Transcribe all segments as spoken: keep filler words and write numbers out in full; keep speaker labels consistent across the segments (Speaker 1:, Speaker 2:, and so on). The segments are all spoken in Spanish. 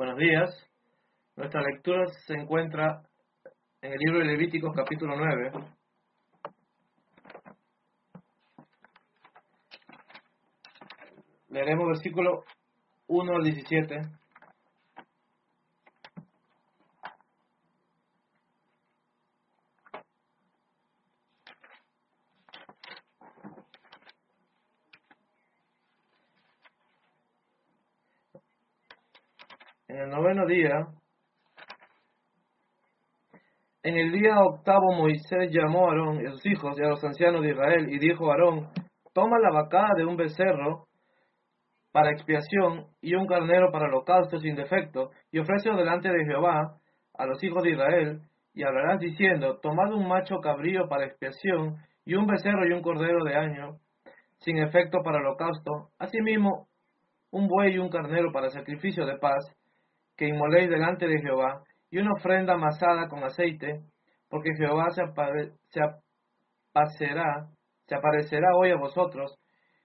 Speaker 1: Buenos días. Nuestra lectura se encuentra en el libro de Levíticos capítulo nueve. Leeremos versículo uno al diecisiete. En el noveno día, en el día octavo, Moisés llamó a Aarón y a sus hijos y a los ancianos de Israel y dijo a Aarón: toma la vacada de un becerro para expiación y un carnero para holocausto sin defecto, y ofrécelo delante de Jehová a los hijos de Israel, y hablarás diciendo: tomad un macho cabrío para expiación, y un becerro y un cordero de año sin efecto para holocausto, asimismo un buey y un carnero para sacrificio de paz, que inmoléis delante de Jehová, y una ofrenda amasada con aceite, porque Jehová se, apare, se aparecerá, se aparecerá hoy a vosotros.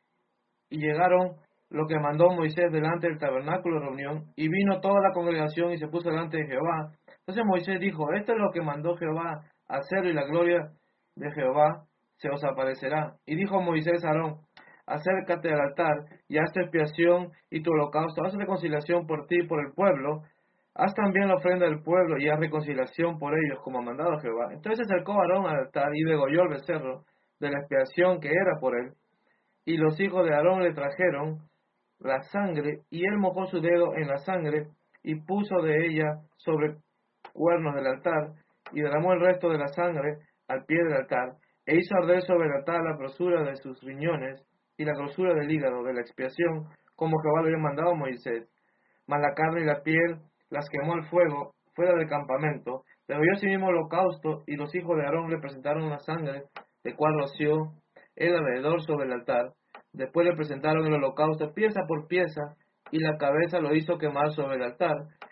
Speaker 1: Y llegaron lo que mandó Moisés delante del tabernáculo de reunión, y vino toda la congregación y se puso delante de Jehová. Entonces Moisés dijo: esto es lo que mandó Jehová hacer, y la gloria de Jehová se os aparecerá. Y dijo Moisés a Aarón: acércate al altar, y haz tu expiación y tu holocausto, haz reconciliación por ti y por el pueblo, haz también la ofrenda del pueblo, y haz reconciliación por ellos, como ha mandado Jehová. Entonces se acercó Aarón al altar, y degolló el becerro de la expiación que era por él. Y los hijos de Aarón le trajeron la sangre, y él mojó su dedo en la sangre, y puso de ella sobre cuernos del altar, y derramó el resto de la sangre al pie del altar, e hizo arder sobre el altar la grosura de sus riñones, y la grosura del hígado de la expiación, como Jehová le había mandado a Moisés. Mas la carne y la piel las quemó el fuego fuera del campamento. Degolló asimismo holocausto, y los hijos de Aarón le presentaron la sangre, de cual roció el alrededor sobre el altar. Después le presentaron el holocausto pieza por pieza, y la cabeza lo hizo quemar sobre el altar.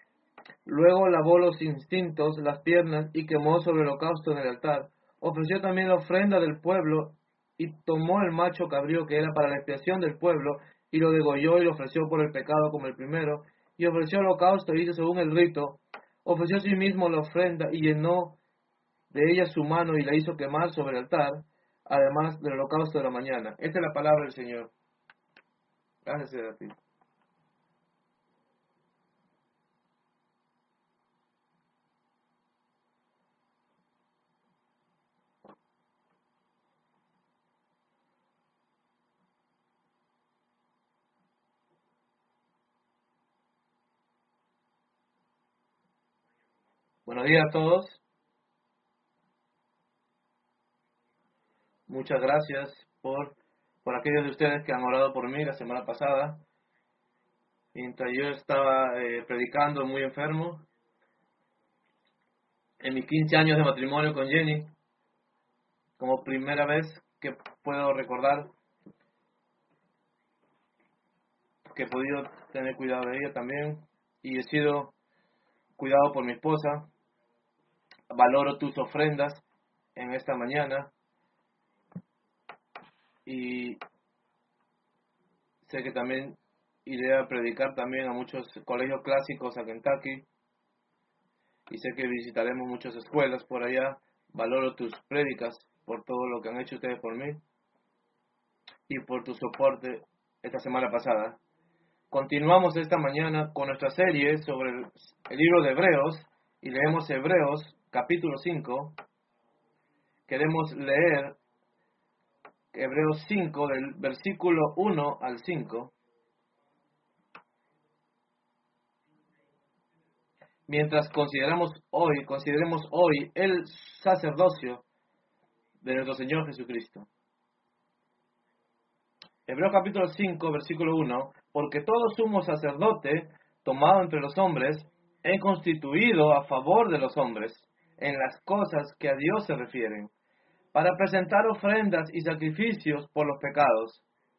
Speaker 1: Luego lavó los instintos, las piernas, y quemó sobre el holocausto en el altar. Ofreció también la ofrenda del pueblo, y tomó el macho cabrío que era para la expiación del pueblo, y lo degolló y lo ofreció por el pecado como el primero, y ofreció holocausto e hizo según el rito. Ofreció a sí mismo la ofrenda, y llenó de ella su mano, y la hizo quemar sobre el altar, además del holocausto de la mañana. Esta es la palabra del Señor. Gracias a ti. Buenos días a todos. Muchas gracias por, por aquellos de ustedes que han orado por mí la semana pasada. Mientras yo estaba eh, predicando muy enfermo, en mis quince años de matrimonio con Jenny, como primera vez que puedo recordar que he podido tener cuidado de ella también, y he sido cuidado por mi esposa. Valoro tus ofrendas en esta mañana, y sé que también iré a predicar también a muchos colegios clásicos a Kentucky, y sé que visitaremos muchas escuelas por allá. Valoro tus prédicas por todo lo que han hecho ustedes por mí y por tu soporte esta semana pasada. Continuamos esta mañana con nuestra serie sobre el, el libro de Hebreos, y leemos Hebreos capítulo cinco. Queremos leer Hebreos cinco del versículo uno al cinco. Mientras consideramos hoy, consideremos hoy el sacerdocio de nuestro Señor Jesucristo. Hebreos capítulo cinco, versículo uno. Porque todo sumo sacerdote tomado entre los hombres es constituido a favor de los hombres en las cosas que a Dios se refieren, para presentar ofrendas y sacrificios por los pecados,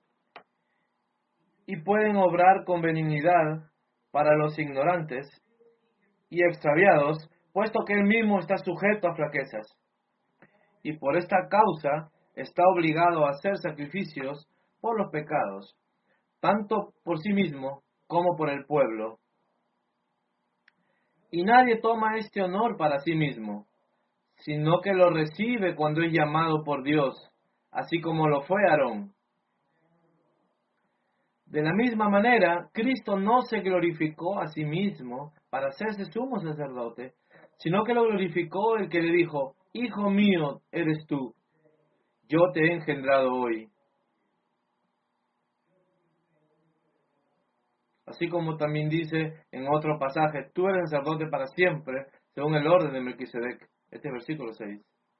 Speaker 1: y pueden obrar con benignidad para los ignorantes y extraviados, puesto que él mismo está sujeto a flaquezas, y por esta causa está obligado a hacer sacrificios por los pecados, tanto por sí mismo como por el pueblo. Y nadie toma este honor para sí mismo, sino que lo recibe cuando es llamado por Dios, así como lo fue Aarón. De la misma manera, Cristo no se glorificó a sí mismo para hacerse sumo sacerdote, sino que lo glorificó el que le dijo: Hijo mío eres tú, yo te he engendrado hoy. Así como también dice en otro pasaje: tú eres sacerdote para siempre, según el orden de Melquisedec. Este es versículo seis.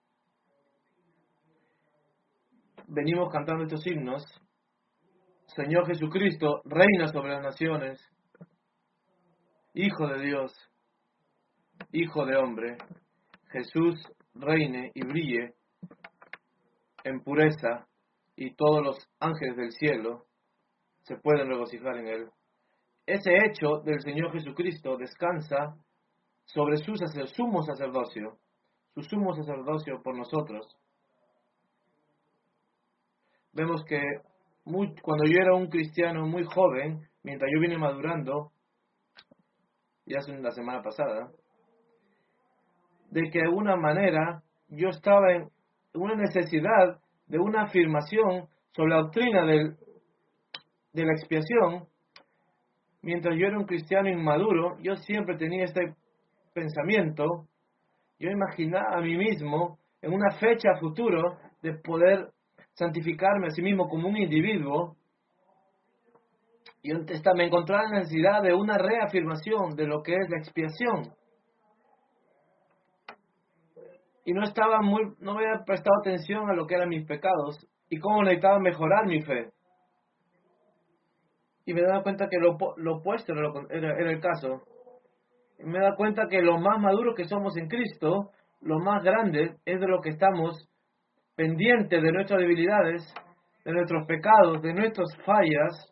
Speaker 1: Venimos cantando estos himnos. Señor Jesucristo, reina sobre las naciones, Hijo de Dios, Hijo de hombre. Jesús reine y brille en pureza, y todos los ángeles del cielo se pueden regocijar en él. Ese hecho del Señor Jesucristo descansa sobre su sacer, sumo sacerdocio, su sumo sacerdocio por nosotros. Vemos que muy, cuando yo era un cristiano muy joven, mientras yo vine madurando, ya hace la semana pasada, de que de alguna manera yo estaba en una necesidad de una afirmación sobre la doctrina del, de la expiación. Mientras yo era un cristiano inmaduro, yo siempre tenía este pensamiento. Yo imaginaba a mí mismo en una fecha futuro de poder santificarme a sí mismo como un individuo. Y me encontraba en la necesidad de una reafirmación de lo que es la expiación. Y no estaba muy, no había prestado atención a lo que eran mis pecados y cómo necesitaba mejorar mi fe. Y me daba cuenta que lo, lo opuesto era, lo, era, era el caso. Y me da cuenta que lo más maduro que somos en Cristo, lo más grande es de lo que estamos pendientes de nuestras debilidades, de nuestros pecados, de nuestras fallas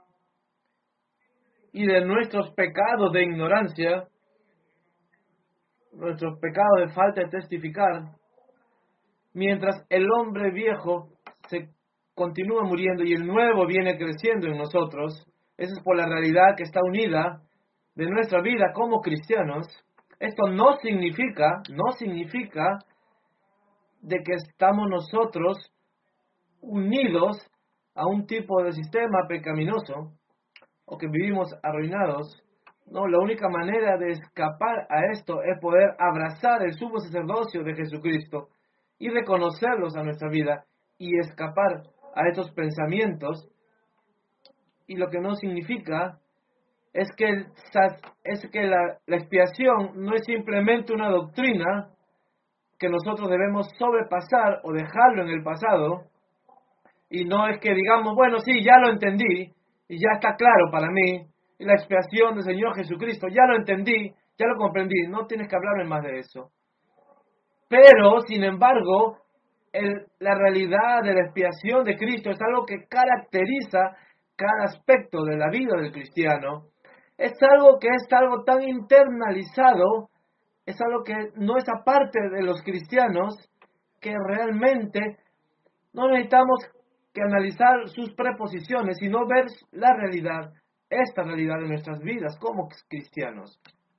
Speaker 1: y de nuestros pecados de ignorancia, nuestros pecados de falta de testificar, mientras el hombre viejo se continúa muriendo y el nuevo viene creciendo en nosotros. Esa es por la realidad que está unida de nuestra vida como cristianos. Esto no significa, no significa de que estamos nosotros unidos a un tipo de sistema pecaminoso o que vivimos arruinados. No, la única manera de escapar a esto es poder abrazar el sumo sacerdocio de Jesucristo y reconocerlos a nuestra vida y escapar a estos pensamientos. Y lo que no significa es que, el, es que la, la expiación no es simplemente una doctrina que nosotros debemos sobrepasar o dejarlo en el pasado, y no es que digamos, bueno, sí, ya lo entendí y ya está claro para mí, y la expiación del Señor Jesucristo, ya lo entendí, ya lo comprendí, no tienes que hablarme más de eso. Pero, sin embargo, el, la realidad de la expiación de Cristo es algo que caracteriza cada aspecto de la vida del cristiano. Es algo que es algo tan internalizado, es algo que no es aparte de los cristianos, que realmente no necesitamos que analizar sus preposiciones, sino ver la realidad, esta realidad de nuestras vidas como cristianos.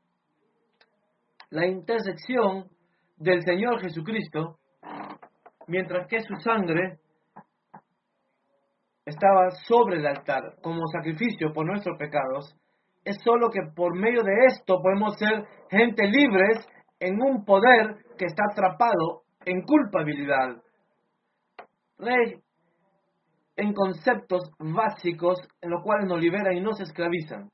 Speaker 1: La intersección del Señor Jesucristo, mientras que su sangre estaba sobre el altar como sacrificio por nuestros pecados, es solo que por medio de esto podemos ser gente libres en un poder que está atrapado en culpabilidad, en conceptos básicos en los cuales nos liberan y nos esclavizan.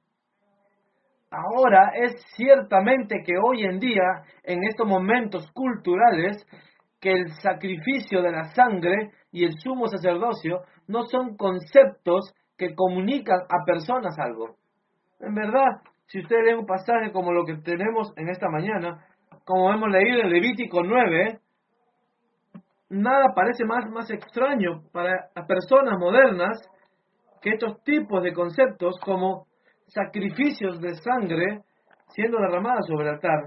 Speaker 1: Ahora es ciertamente que hoy en día, en estos momentos culturales, que el sacrificio de la sangre y el sumo sacerdocio no son conceptos que comunican a personas algo. En verdad, si usted lee un pasaje como lo que tenemos en esta mañana, como hemos leído en Levítico nueve, nada parece más, más extraño para las personas modernas que estos tipos de conceptos como sacrificios de sangre siendo derramadas sobre el altar.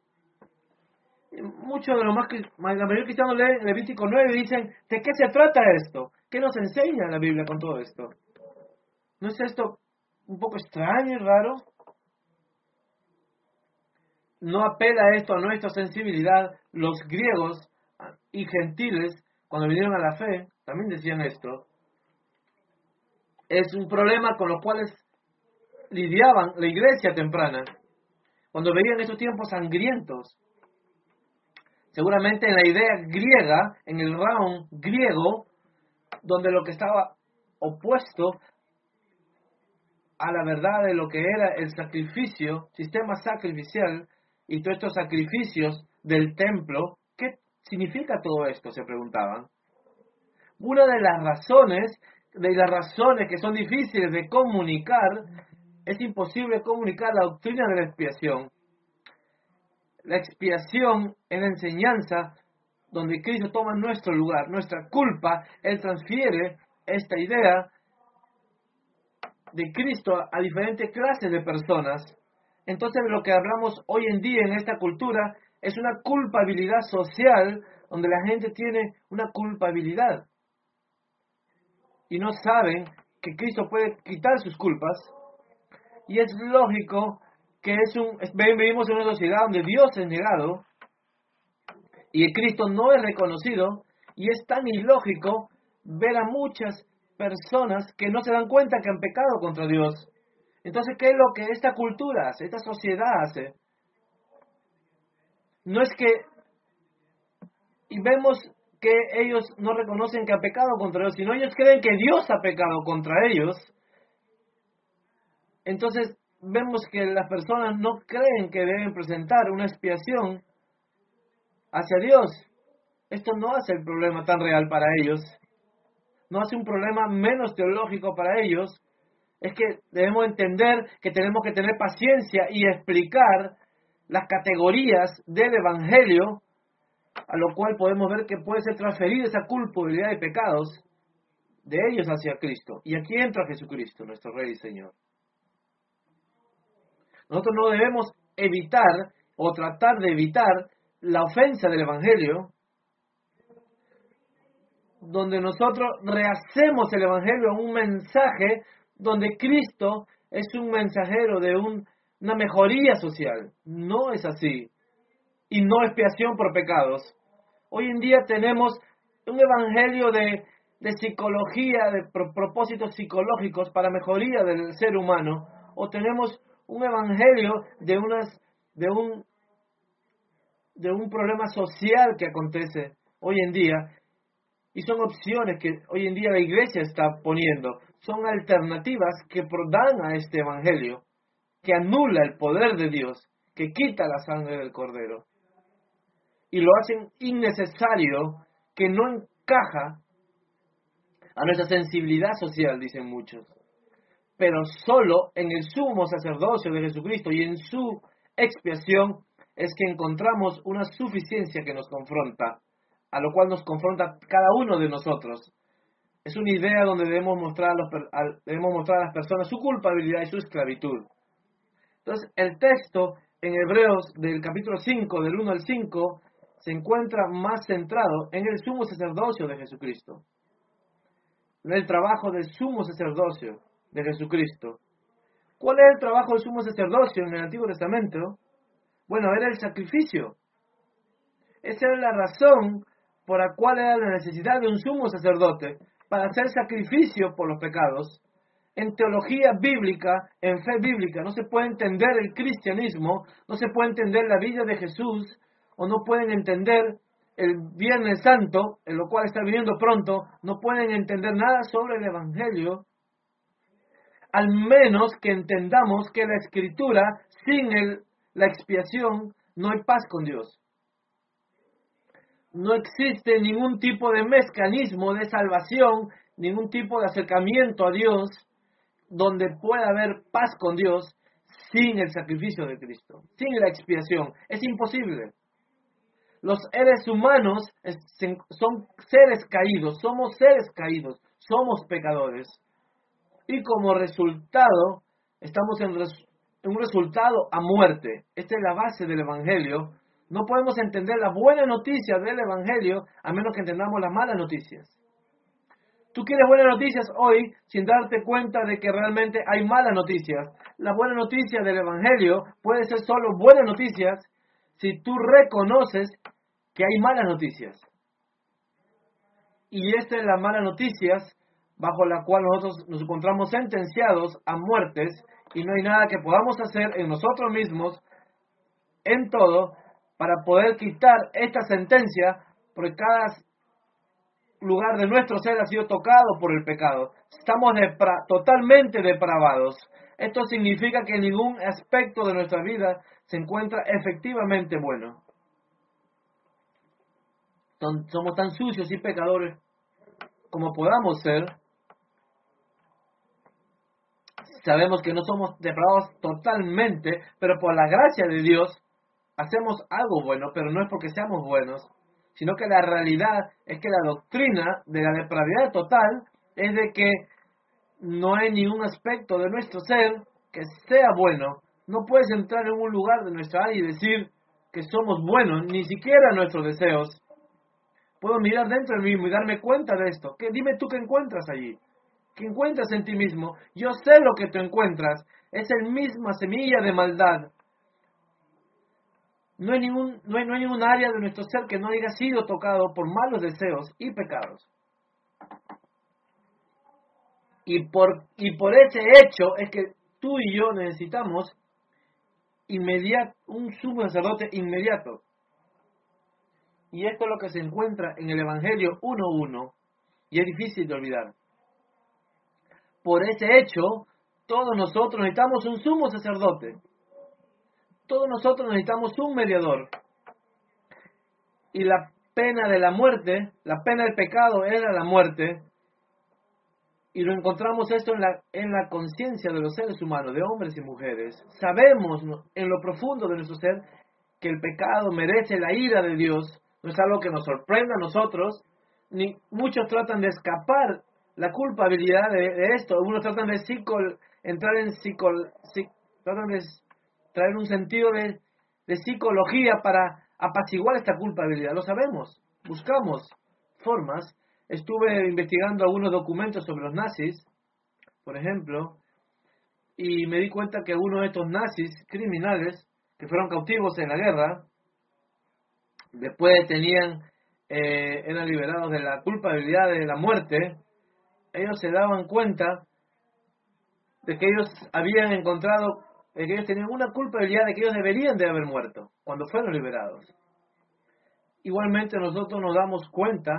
Speaker 1: Muchos de los más, la mayoría cristianos leen Levítico nueve y dicen, ¿de qué se trata esto? ¿Qué nos enseña la Biblia con todo esto? ¿No es esto un poco extraño y raro? no apela esto a nuestra sensibilidad. Los griegos y gentiles, cuando vinieron a la fe, también decían esto. Es un problema con los cuales lidiaban la iglesia temprana, cuando veían esos tiempos sangrientos. Seguramente en la idea griega, en el round griego, donde lo que estaba opuesto a la verdad de lo que era el sacrificio, sistema sacrificial, y todos estos sacrificios del templo, ¿qué significa todo esto?, se preguntaban. Una de las razones, de las razones que son difíciles de comunicar, es imposible comunicar la doctrina de la expiación. La expiación es la enseñanza donde Cristo toma nuestro lugar, nuestra culpa. Él transfiere esta idea de Cristo a diferentes clases de personas. Entonces, lo que hablamos hoy en día en esta cultura es una culpabilidad social, donde la gente tiene una culpabilidad y no saben que Cristo puede quitar sus culpas. Y es lógico que es un vivimos en una sociedad donde Dios es negado y Cristo no es reconocido, y es tan ilógico ver a muchas personas que no se dan cuenta que han pecado contra Dios. Entonces, ¿qué es lo que esta cultura hace, esta sociedad hace? No es que, y vemos que ellos no reconocen que han pecado contra Dios, sino ellos creen que Dios ha pecado contra ellos. Entonces, vemos que las personas no creen que deben presentar una expiación hacia Dios. Esto no hace el problema tan real para ellos. No hace un problema menos teológico para ellos. Es que debemos entender que tenemos que tener paciencia y explicar las categorías del Evangelio, a lo cual podemos ver que puede ser transferida esa culpabilidad de pecados de ellos hacia Cristo. Y aquí entra Jesucristo, nuestro Rey y Señor. Nosotros no debemos evitar o tratar de evitar la ofensa del Evangelio, donde nosotros rehacemos el Evangelio a un mensaje donde Cristo es un mensajero de un, una mejoría social. No es así. Y no expiación por pecados. Hoy en día tenemos un evangelio de, de psicología, de pro, propósitos psicológicos para mejoría del ser humano. O tenemos un evangelio de unas de un de un problema social que acontece hoy en día, y son opciones que hoy en día la iglesia está poniendo, son alternativas que dan a este evangelio, que anula el poder de Dios, que quita la sangre del Cordero, y lo hacen innecesario, que no encaja a nuestra sensibilidad social, dicen muchos. Pero solo en el sumo sacerdocio de Jesucristo y en su expiación es que encontramos una suficiencia que nos confronta, a lo cual nos confronta cada uno de nosotros. Es una idea donde debemos mostrar a, los, debemos mostrar a las personas su culpabilidad y su esclavitud. Entonces, el texto en Hebreos del capítulo cinco, del uno al cinco, se encuentra más centrado en el sumo sacerdocio de Jesucristo, en el trabajo del sumo sacerdocio de Jesucristo. ¿Cuál es el trabajo del sumo sacerdocio en el Antiguo Testamento? Bueno, era el sacrificio. Esa era la razón por la cual era la necesidad de un sumo sacerdote, para hacer sacrificio por los pecados. En teología bíblica, en fe bíblica, no se puede entender el cristianismo, no se puede entender la vida de Jesús, o no pueden entender el Viernes Santo, en lo cual está viniendo pronto, no pueden entender nada sobre el Evangelio, al menos que entendamos que la Escritura, sin el, la expiación, no hay paz con Dios. No existe ningún tipo de mecanismo de salvación, ningún tipo de acercamiento a Dios, donde pueda haber paz con Dios sin el sacrificio de Cristo, sin la expiación. Es imposible. Los seres humanos son seres caídos, somos seres caídos, somos pecadores. Y como resultado, estamos en, res, en un resultado a muerte. Esta es la base del Evangelio. No podemos entender la buena noticia del Evangelio a menos que entendamos las malas noticias. Tú quieres buenas noticias hoy sin darte cuenta de que realmente hay malas noticias. La buena noticia del Evangelio puede ser solo buenas noticias si tú reconoces que hay malas noticias. Y esta es la mala noticias bajo la cual nosotros nos encontramos sentenciados a muertes y no hay nada que podamos hacer en nosotros mismos, en todo, para poder quitar esta sentencia, porque cada lugar de nuestro ser ha sido tocado por el pecado. Estamos depra- totalmente depravados. Esto significa que ningún aspecto de nuestra vida se encuentra efectivamente bueno. Somos tan sucios y pecadores como podamos ser. Sabemos que no somos depravados totalmente, pero por la gracia de Dios hacemos algo bueno, pero no es porque seamos buenos, sino que la realidad es que la doctrina de la depravidad total es de que no hay ningún aspecto de nuestro ser que sea bueno. No puedes entrar en un lugar de nuestra área y decir que somos buenos, ni siquiera nuestros deseos. Puedo mirar dentro de mí mismo y darme cuenta de esto. ¿Qué? Dime tú qué encuentras allí. ¿Qué encuentras en ti mismo? Yo sé lo que tú encuentras. Es la misma semilla de maldad. No hay, ningún, no, hay, no hay ningún área de nuestro ser que no haya sido tocado por malos deseos y pecados. Y por, y por ese hecho es que tú y yo necesitamos inmediato, un sumo sacerdote inmediato. Y esto es lo que se encuentra en el Evangelio uno uno. Y es difícil de olvidar. Por ese hecho, todos nosotros necesitamos un sumo sacerdote. Todos nosotros necesitamos un mediador. Y la pena de la muerte, la pena del pecado era la muerte. Y lo encontramos esto en la, en la conciencia de los seres humanos, de hombres y mujeres. Sabemos en lo profundo de nuestro ser que el pecado merece la ira de Dios. No es algo que nos sorprenda a nosotros. Ni muchos tratan de escapar la culpabilidad de, de esto. Algunos tratan de psico, entrar en psico, psic, tratan de traer un sentido de, de psicología para apaciguar esta culpabilidad. Lo sabemos. Buscamos formas. Estuve investigando algunos documentos sobre los nazis, por ejemplo, y me di cuenta que algunos de estos nazis criminales que fueron cautivos en la guerra, después tenían, eh, eran liberados de la culpabilidad de la muerte, ellos se daban cuenta de que ellos habían encontrado, de que ellos tenían una culpabilidad de que ellos deberían de haber muerto cuando fueron liberados. Igualmente nosotros nos damos cuenta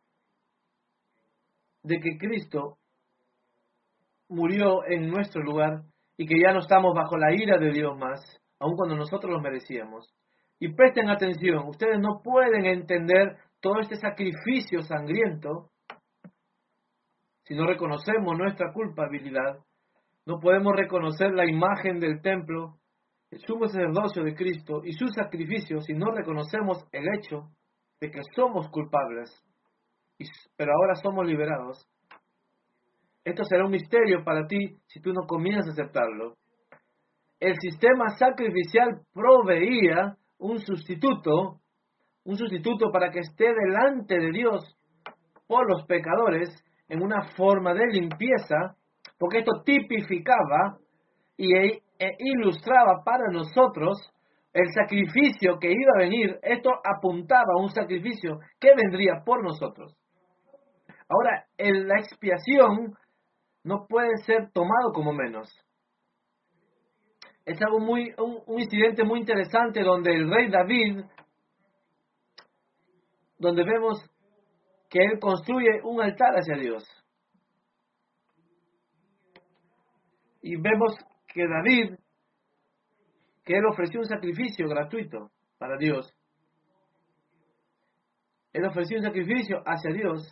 Speaker 1: de que Cristo murió en nuestro lugar y que ya no estamos bajo la ira de Dios más, aun cuando nosotros lo merecíamos. Y presten atención, ustedes no pueden entender todo este sacrificio sangriento si no reconocemos nuestra culpabilidad. No podemos reconocer la imagen del templo, el sumo sacerdocio de Cristo y su sacrificio si no reconocemos el hecho de que somos culpables, pero ahora somos liberados. Esto será un misterio para ti si tú no comienzas a aceptarlo. El sistema sacrificial proveía un sustituto, un sustituto para que esté delante de Dios por los pecadores en una forma de limpieza, porque esto tipificaba y e, e ilustraba para nosotros el sacrificio que iba a venir. Esto apuntaba a un sacrificio que vendría por nosotros. Ahora, en la expiación no puede ser tomado como menos. Es algo muy, un, un incidente muy interesante donde el rey David, donde vemos que él construye un altar hacia Dios. Y vemos que David, que él ofreció un sacrificio gratuito para Dios. Él ofreció un sacrificio hacia Dios,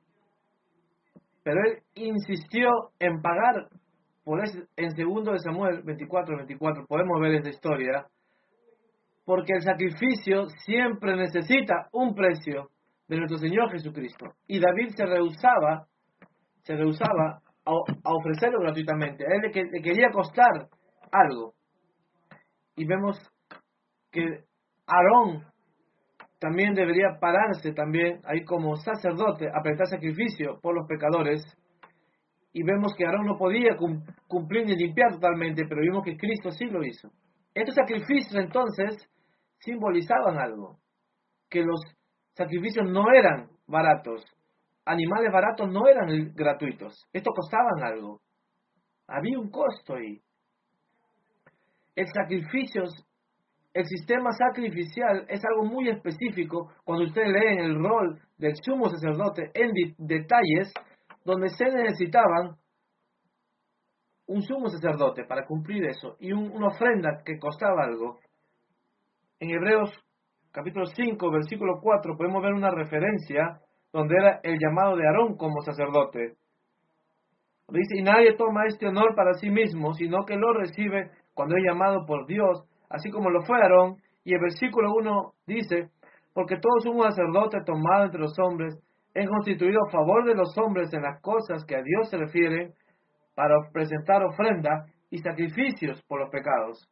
Speaker 1: pero él insistió en pagar. Por eso, en segundo de Samuel veinticuatro veinticuatro podemos ver esta historia, porque el sacrificio siempre necesita un precio de nuestro Señor Jesucristo. Y David se rehusaba, se rehusaba a, a ofrecerlo gratuitamente. A él le, le quería costar algo. Y vemos que Aarón también debería pararse también ahí como sacerdote a prestar sacrificio por los pecadores. Y vemos que Aarón no podía cumplir ni limpiar totalmente, pero vimos que Cristo sí lo hizo. Estos sacrificios entonces simbolizaban algo, que los sacrificios no eran baratos, animales baratos no eran gratuitos, estos costaban algo, había un costo ahí. El sacrificio, el sistema sacrificial es algo muy específico cuando ustedes leen el rol del sumo sacerdote en detalles, donde se necesitaban un sumo sacerdote para cumplir eso y un, una ofrenda que costaba algo. En Hebreos capítulo cinco, versículo cuatro, podemos ver una referencia donde era el llamado de Aarón como sacerdote. Dice, y nadie toma este honor para sí mismo, sino que lo recibe cuando es llamado por Dios, así como lo fue Aarón. Y el versículo uno dice, porque todo sumo sacerdote tomado entre los hombres es constituido a favor de los hombres en las cosas que a Dios se refieren, para presentar ofrenda y sacrificios por los pecados.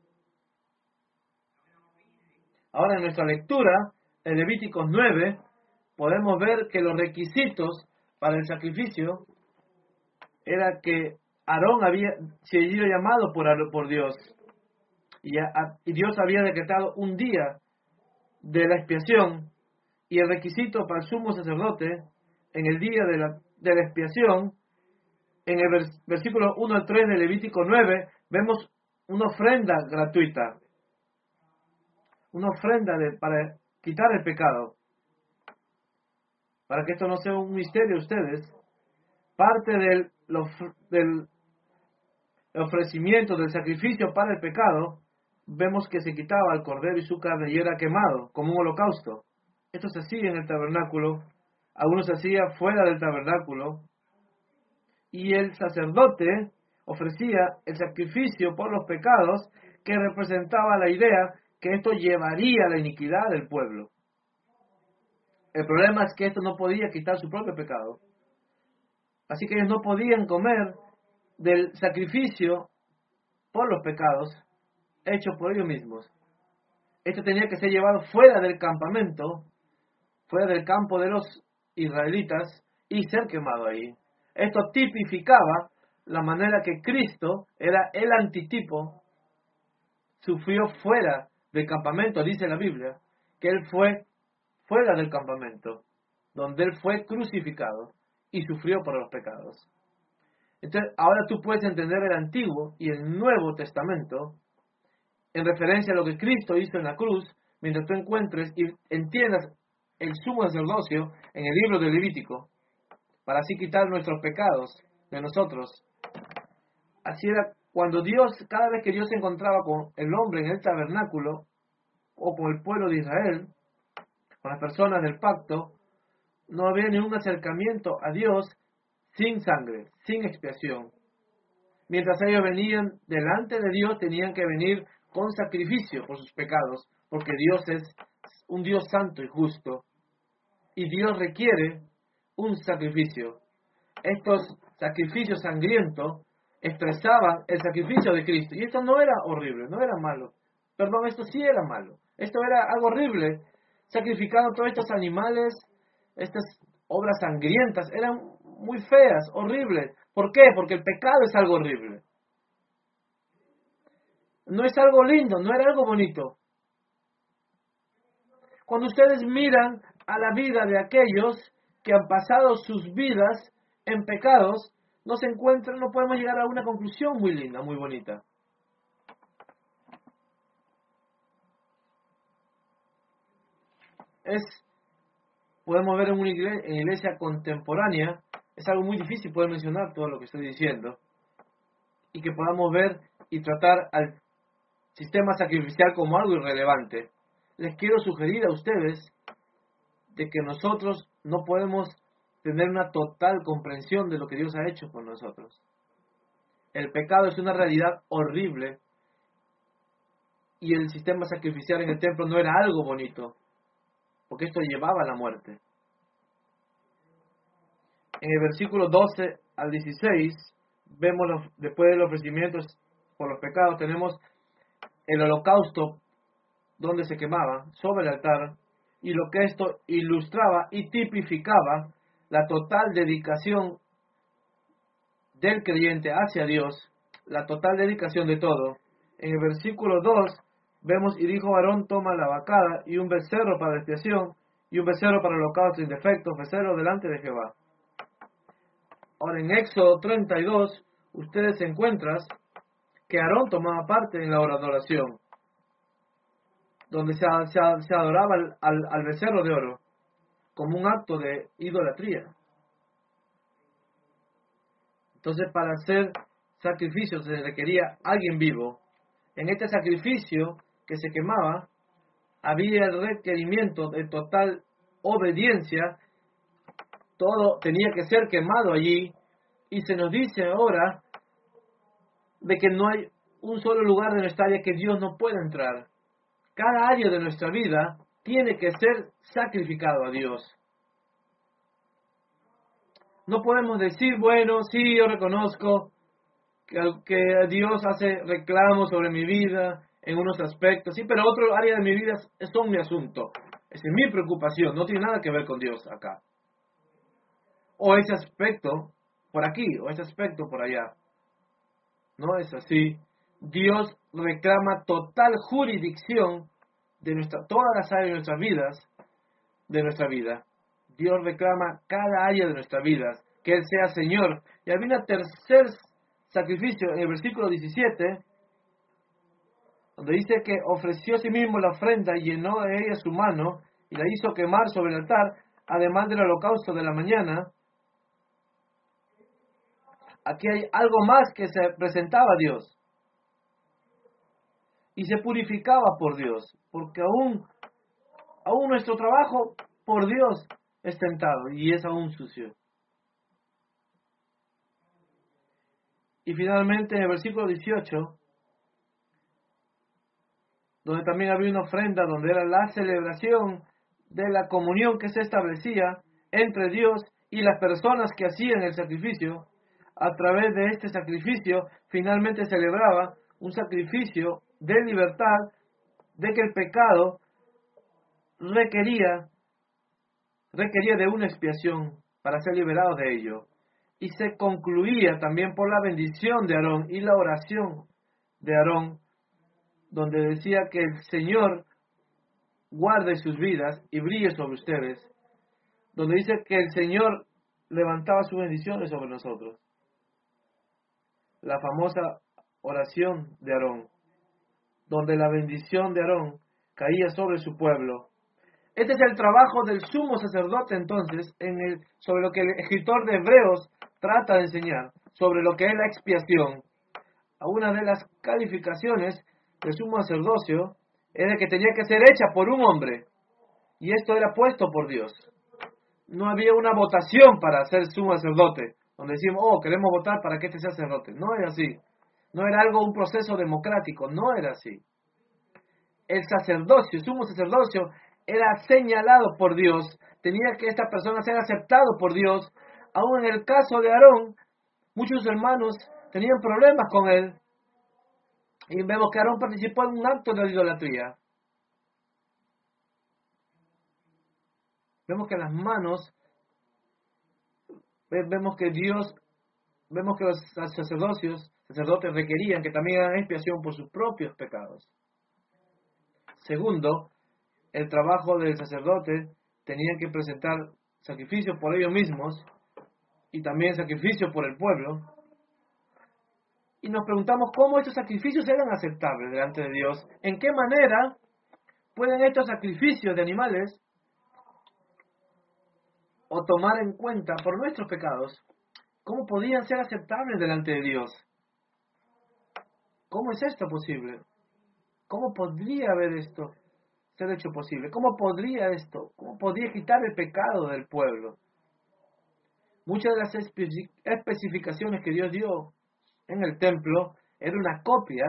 Speaker 1: Ahora en nuestra lectura, en Levíticos nueve, podemos ver que los requisitos para el sacrificio era que Aarón había sido llamado por, por Dios y, a, y Dios había decretado un día de la expiación, y el requisito para el sumo sacerdote en el día de la, de la expiación, en el vers, versículo uno al tres de Levítico nueve, vemos una ofrenda gratuita, una ofrenda de, para quitar el pecado. Para que esto no sea un misterio a ustedes, parte del, del ofrecimiento, del sacrificio para el pecado, vemos que se quitaba el cordero y su carne y era quemado como un holocausto. Esto se hacía en el tabernáculo, algunos se hacía fuera del tabernáculo, y el sacerdote ofrecía el sacrificio por los pecados, que representaba la idea que esto llevaría a la iniquidad del pueblo. El problema es que esto no podía quitar su propio pecado. Así que ellos no podían comer del sacrificio por los pecados hecho por ellos mismos. Esto tenía que ser llevado fuera del campamento, fuera del campo de los israelitas, y ser quemado ahí. Esto tipificaba la manera que Cristo era el antitipo, sufrió fuera del campamento, dice la Biblia, que Él fue fuera del campamento, donde Él fue crucificado y sufrió por los pecados. Entonces, ahora tú puedes entender el Antiguo y el Nuevo Testamento en referencia a lo que Cristo hizo en la cruz, mientras tú encuentres y entiendas el sumo sacerdocio en el libro de Levítico, para así quitar nuestros pecados de nosotros. Así era cuando Dios, cada vez que Dios se encontraba con el hombre en el tabernáculo, o con el pueblo de Israel, con las personas del pacto, no había ningún acercamiento a Dios sin sangre, sin expiación. Mientras ellos venían delante de Dios, tenían que venir con sacrificio por sus pecados, porque Dios es un Dios santo y justo, y Dios requiere un sacrificio. Estos sacrificios sangrientos expresaban el sacrificio de Cristo, y esto no era horrible, no era malo. Perdón, esto sí era malo. Esto era algo horrible. Sacrificando todos estos animales, estas obras sangrientas, eran muy feas, horribles. ¿Por qué? Porque el pecado es algo horrible. No es algo lindo, no era algo bonito. Cuando ustedes miran a la vida de aquellos que han pasado sus vidas en pecados, no se encuentran, no podemos llegar a una conclusión muy linda, muy bonita. Es, podemos ver en una iglesia, en iglesia contemporánea, es algo muy difícil poder mencionar todo lo que estoy diciendo, y que podamos ver y tratar al sistema sacrificial como algo irrelevante. Les quiero sugerir a ustedes de que nosotros no podemos tener una total comprensión de lo que Dios ha hecho por nosotros. El pecado es una realidad horrible, y el sistema sacrificial en el templo no era algo bonito, porque esto llevaba a la muerte. En el versículo doce al dieciséis, vemos los, después de los ofrecimientos por los pecados, tenemos el holocausto donde se quemaba sobre el altar, y lo que esto ilustraba y tipificaba la total dedicación del creyente hacia Dios, la total dedicación de todo. En el versículo dos Vemos, y dijo Aarón, toma la vacada y un becerro para la expiación y un becerro para el holocausto sin defecto, becerro delante de Jehová. Ahora en Éxodo treinta y dos, ustedes encuentran que Aarón tomaba parte en la adoración, donde se, se, se adoraba al, al, al becerro de oro, como un acto de idolatría. Entonces, para hacer sacrificios se requería alguien vivo. En este sacrificio que se quemaba, había el requerimiento de total obediencia. Todo tenía que ser quemado allí, y se nos dice ahora de que no hay un solo lugar de nuestra área que Dios no pueda entrar. Cada área de nuestra vida tiene que ser sacrificado a Dios. No podemos decir, bueno, sí, yo reconozco que, que Dios hace reclamos sobre mi vida en unos aspectos, sí, pero otro área de mi vida es, son mi asunto. Esa es mi preocupación, no tiene nada que ver con Dios acá. O ese aspecto por aquí, o ese aspecto por allá. No es así. Dios reclama total jurisdicción de nuestra, todas las áreas de nuestras vidas, de nuestra vida. Dios reclama cada área de nuestras vidas, que Él sea Señor. Y había un tercer sacrificio en el versículo diecisiete, donde dice que ofreció a sí mismo la ofrenda y llenó de ella su mano y la hizo quemar sobre el altar, además del holocausto de la mañana. Aquí hay algo más que se presentaba a Dios y se purificaba por Dios, porque aún, aún nuestro trabajo por Dios es tentado y es aún sucio. Y finalmente en el versículo dieciocho, donde también había una ofrenda, donde era la celebración de la comunión que se establecía entre Dios y las personas que hacían el sacrificio. A través de este sacrificio finalmente celebraba un sacrificio de libertad, de que el pecado requería requería de una expiación para ser liberado de ello. Y se concluía también por la bendición de Aarón y la oración de Aarón, donde decía que el Señor guarde sus vidas y brille sobre ustedes, donde dice que el Señor levantaba sus bendiciones sobre nosotros. La famosa oración de Aarón, donde la bendición de Aarón caía sobre su pueblo. Este es el trabajo del sumo sacerdote, entonces, en el, sobre lo que el escritor de Hebreos trata de enseñar, sobre lo que es la expiación. A una de las calificaciones del sumo sacerdocio era que tenía que ser hecha por un hombre, y esto era puesto por Dios. No había una votación para ser sumo sacerdote, donde decimos, oh, queremos votar para que este sea sacerdote. No era así. No era algo, un proceso democrático, no era así. El sacerdocio, el sumo sacerdocio, era señalado por Dios. Tenía que esta persona ser aceptado por Dios. Aún en el caso de Aarón, muchos hermanos tenían problemas con él. Y vemos que Aarón participó en un acto de idolatría. Vemos que las manos, vemos que Dios, vemos que los sacerdocios, sacerdotes requerían que también hagan expiación por sus propios pecados. Segundo, el trabajo del sacerdote tenía que presentar sacrificios por ellos mismos y también sacrificios por el pueblo. Y nos preguntamos cómo estos sacrificios eran aceptables delante de Dios. ¿En qué manera pueden estos sacrificios de animales o tomar en cuenta por nuestros pecados, cómo podían ser aceptables delante de Dios? ¿Cómo es esto posible? ¿Cómo podría haber esto ser hecho posible? ¿Cómo podría esto? ¿Cómo podría quitar el pecado del pueblo? Muchas de las especificaciones que Dios dio en el templo era una copia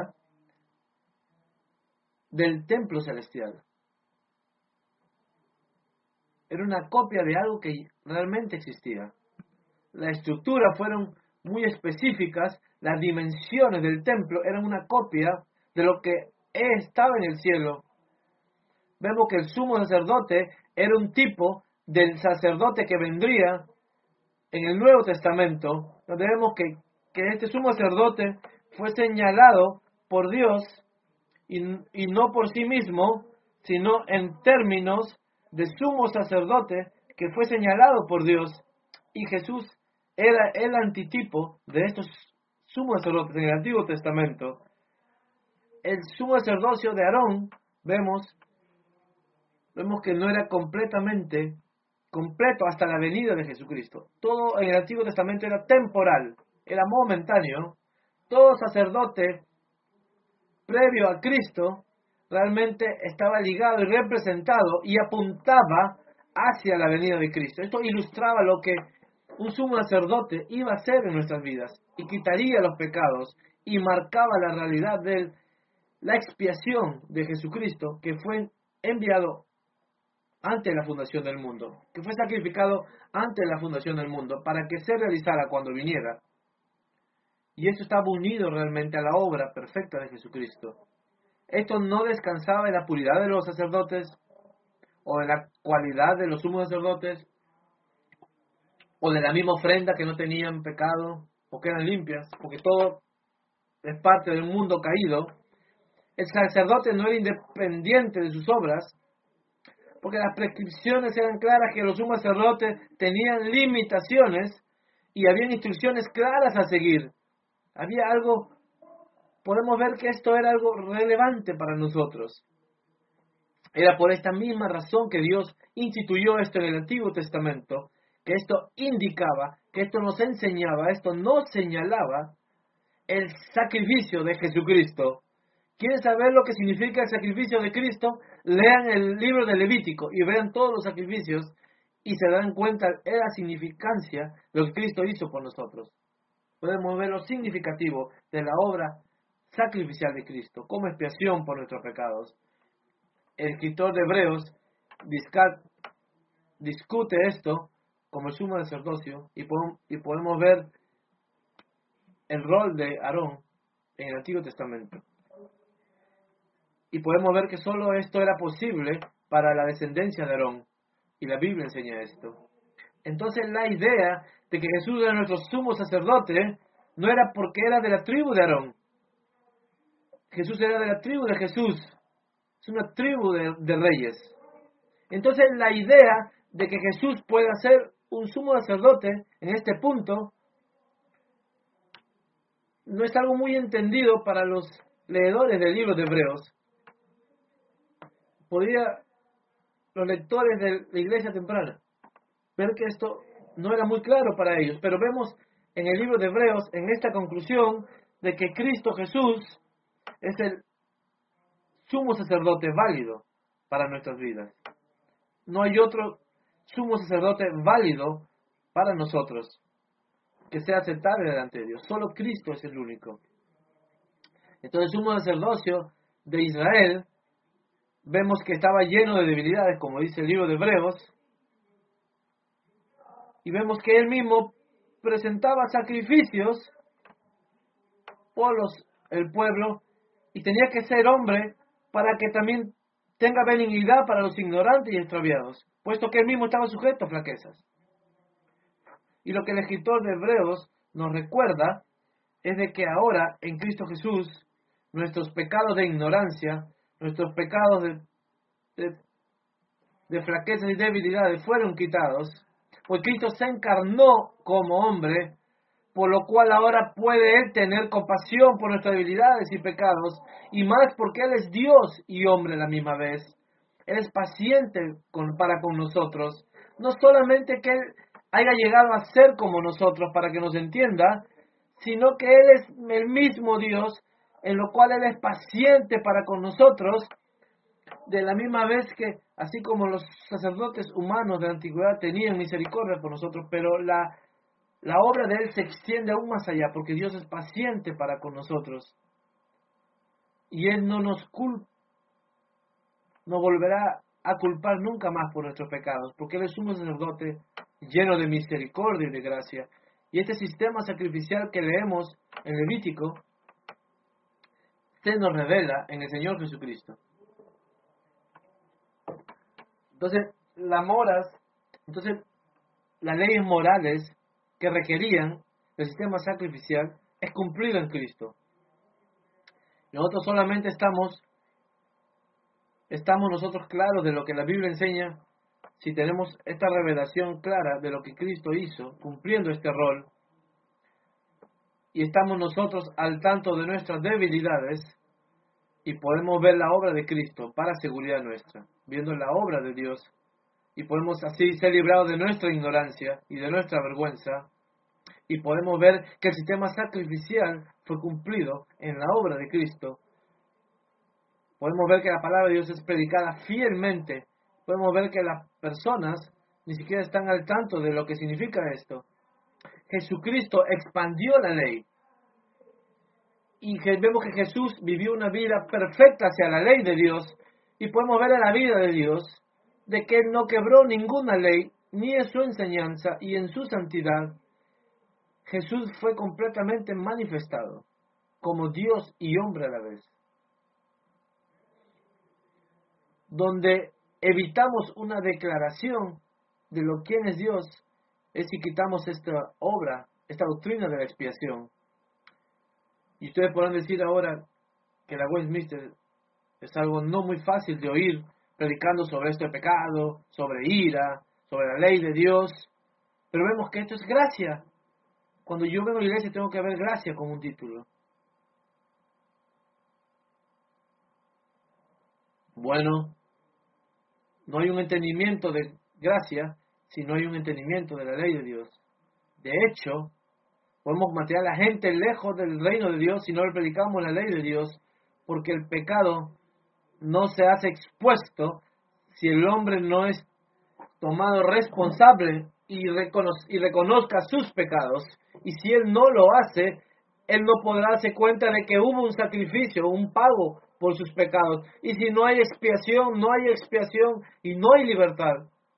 Speaker 1: del templo celestial. Era una copia de algo que realmente existía. La estructura fueron muy específicas, las dimensiones del templo eran una copia de lo que estaba en el cielo. Vemos que el sumo sacerdote era un tipo del sacerdote que vendría en el Nuevo Testamento, donde vemos que, que este sumo sacerdote fue señalado por Dios y, y no por sí mismo, sino en términos de sumo sacerdote que fue señalado por Dios, y Jesús era el antitipo de estos sumos sacerdotes en el Antiguo Testamento. El sumo sacerdocio de Aarón, vemos, vemos que no era completamente completo hasta la venida de Jesucristo. Todo en el Antiguo Testamento era temporal, era momentáneo. Todo sacerdote previo a Cristo realmente estaba ligado y representado y apuntaba hacia la venida de Cristo. Esto ilustraba lo que un sumo sacerdote iba a hacer en nuestras vidas y quitaría los pecados y marcaba la realidad de la expiación de Jesucristo, que fue enviado antes de la fundación del mundo, que fue sacrificado antes de la fundación del mundo para que se realizara cuando viniera. Y esto estaba unido realmente a la obra perfecta de Jesucristo. Esto no descansaba en la puridad de los sacerdotes o en la cualidad de los sumos sacerdotes o de la misma ofrenda, que no tenían pecado o que eran limpias, porque todo es parte del mundo caído. El sacerdote no era independiente de sus obras, porque las prescripciones eran claras, que los sumos sacerdotes tenían limitaciones y había instrucciones claras a seguir. Había algo, podemos ver que esto era algo relevante para nosotros. Era por esta misma razón que Dios instituyó esto en el Antiguo Testamento, que esto indicaba, que esto nos enseñaba, esto nos señalaba el sacrificio de Jesucristo. ¿Quieren saber lo que significa el sacrificio de Cristo? Lean el libro de Levítico y vean todos los sacrificios y se dan cuenta de la significancia de lo que Cristo hizo por nosotros. Podemos ver lo significativo de la obra sacrificial de Cristo como expiación por nuestros pecados. El escritor de Hebreos discute esto como el sumo sacerdocio y podemos, y podemos ver el rol de Aarón en el Antiguo Testamento. Y podemos ver que solo esto era posible para la descendencia de Aarón. Y la Biblia enseña esto. Entonces la idea de que Jesús era nuestro sumo sacerdote no era porque era de la tribu de Aarón. Jesús era de la tribu de Jesús. Es una tribu de, de reyes. Entonces la idea de que Jesús pueda ser un sumo sacerdote en este punto no es algo muy entendido para los leedores del libro de Hebreos. Podría los lectores de la iglesia temprana ver que esto no era muy claro para ellos, pero vemos en el libro de Hebreos, en esta conclusión, de que Cristo Jesús es el sumo sacerdote válido para nuestras vidas. No hay otro sumo sacerdote válido para nosotros que sea aceptable delante de Dios. Solo Cristo es el único. Entonces, el sumo sacerdocio de Israel, vemos que estaba lleno de debilidades, como dice el libro de Hebreos, y vemos que él mismo presentaba sacrificios por los, el pueblo, y tenía que ser hombre para que también tenga benignidad para los ignorantes y extraviados, puesto que él mismo estaba sujeto a flaquezas. Y lo que el escritor de Hebreos nos recuerda es de que ahora en Cristo Jesús nuestros pecados de ignorancia, nuestros pecados de, de, de flaquezas y debilidades fueron quitados, pues Cristo se encarnó como hombre, por lo cual ahora puede Él tener compasión por nuestras debilidades y pecados, y más porque Él es Dios y hombre a la misma vez. Él es paciente con, para con nosotros, no solamente que Él haya llegado a ser como nosotros para que nos entienda, sino que Él es el mismo Dios, en lo cual Él es paciente para con nosotros, de la misma vez que, así como los sacerdotes humanos de la antigüedad tenían misericordia por nosotros, pero la, la obra de Él se extiende aún más allá, porque Dios es paciente para con nosotros. Y Él no nos culpa, no volverá a culpar nunca más por nuestros pecados, porque Él es un sacerdote lleno de misericordia y de gracia. Y este sistema sacrificial que leemos en Levítico se nos revela en el Señor Jesucristo. Entonces, las moras, entonces, las leyes morales que requerían el sistema sacrificial es cumplido en Cristo. Nosotros solamente estamos ¿Estamos nosotros claros de lo que la Biblia enseña? Si tenemos esta revelación clara de lo que Cristo hizo, cumpliendo este rol, y estamos nosotros al tanto de nuestras debilidades, y podemos ver la obra de Cristo para seguridad nuestra, viendo la obra de Dios, y podemos así ser librados de nuestra ignorancia y de nuestra vergüenza, y podemos ver que el sistema sacrificial fue cumplido en la obra de Cristo. Podemos ver que la palabra de Dios es predicada fielmente. Podemos ver que las personas ni siquiera están al tanto de lo que significa esto. Jesucristo expandió la ley. Y que vemos que Jesús vivió una vida perfecta hacia la ley de Dios. Y podemos ver en la vida de Dios de que Él no quebró ninguna ley, ni en su enseñanza y en su santidad. Jesús fue completamente manifestado como Dios y hombre a la vez. Donde evitamos una declaración de lo quién es Dios, es si quitamos esta obra, esta doctrina de la expiación. Y ustedes podrán decir ahora que la Westminster es algo no muy fácil de oír, predicando sobre esto de pecado, sobre ira, sobre la ley de Dios, pero vemos que esto es gracia. Cuando yo vengo a la iglesia tengo que ver gracia como un título. Bueno, no hay un entendimiento de gracia si no hay un entendimiento de la ley de Dios. De hecho, podemos mantener a la gente lejos del reino de Dios si no le predicamos la ley de Dios, porque el pecado no se hace expuesto si el hombre no es tomado responsable y, recono- y reconozca sus pecados. Y si él no lo hace, él no podrá darse cuenta de que hubo un sacrificio, un pago por sus pecados. Y si no hay expiación, no hay expiación y no hay libertad.